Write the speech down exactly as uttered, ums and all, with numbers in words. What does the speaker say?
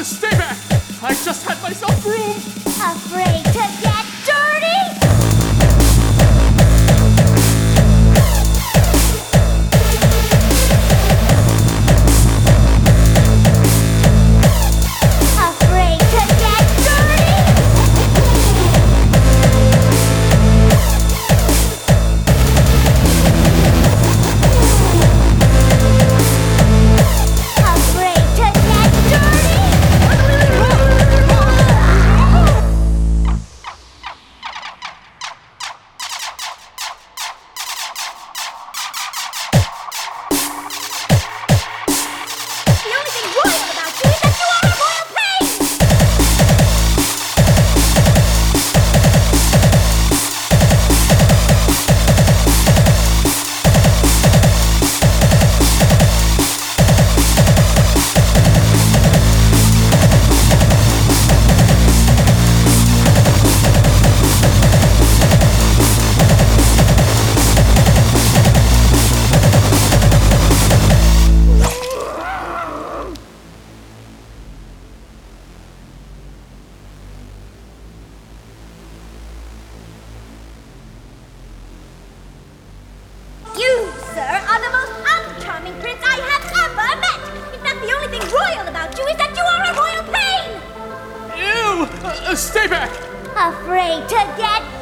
Uh, stay back! I just had myself groomed! Afraid to get dirty? Afraid to get dirty? Afraid to get dirty? The only thing royal about you is that you are a royal pain! You, sir, are the most uncharming prince I have ever met! In fact, the only thing royal about you is that you are a royal pain! Ew! Uh, uh, stay back! Afraid to get